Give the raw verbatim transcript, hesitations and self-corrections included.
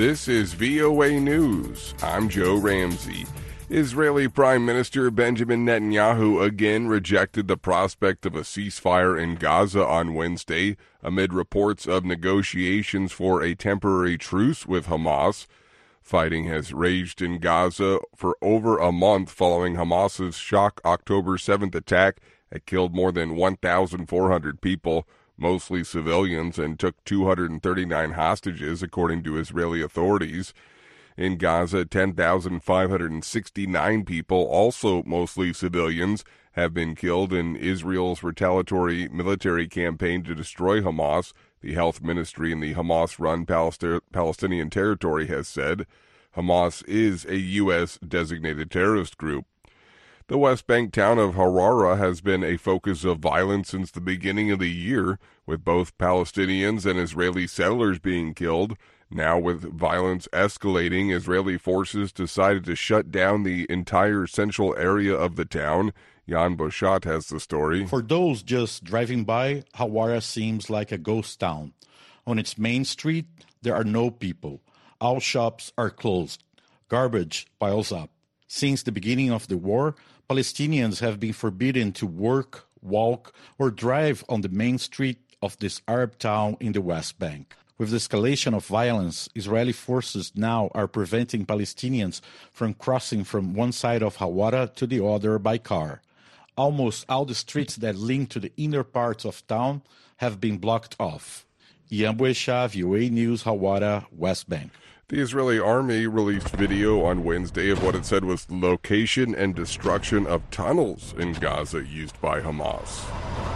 This is V O A News. I'm Joe Ramsey. Israeli Prime Minister Benjamin Netanyahu again rejected the prospect of a ceasefire in Gaza on Wednesday amid reports of negotiations for a temporary truce with Hamas. Fighting has raged in Gaza for over a month following Hamas's shock October seventh attack that killed more than one thousand four hundred people, mostly civilians, and took two hundred thirty-nine hostages, according to Israeli authorities. In Gaza, ten thousand five hundred sixty-nine people, also mostly civilians, have been killed in Israel's retaliatory military campaign to destroy Hamas, the health ministry in the Hamas-run Palest- Palestinian territory has said. Hamas is a U S designated terrorist group. The West Bank town of Harara has been a focus of violence since the beginning of the year, with both Palestinians and Israeli settlers being killed. Now, with violence escalating, Israeli forces decided to shut down the entire central area of the town. Jan Boshat has the story. For those just driving by, Hawara seems like a ghost town. On its main street, there are no people. All shops are closed. Garbage piles up. Since the beginning of the war, Palestinians have been forbidden to work, walk, or drive on the main street of this Arab town in the West Bank. With the escalation of violence, Israeli forces now are preventing Palestinians from crossing from one side of Hawara to the other by car. Almost all the streets that link to the inner parts of town have been blocked off. Ian Buesha, V O A News, Hawara, West Bank. The Israeli army released video on Wednesday of what it said was the location and destruction of tunnels in Gaza used by Hamas.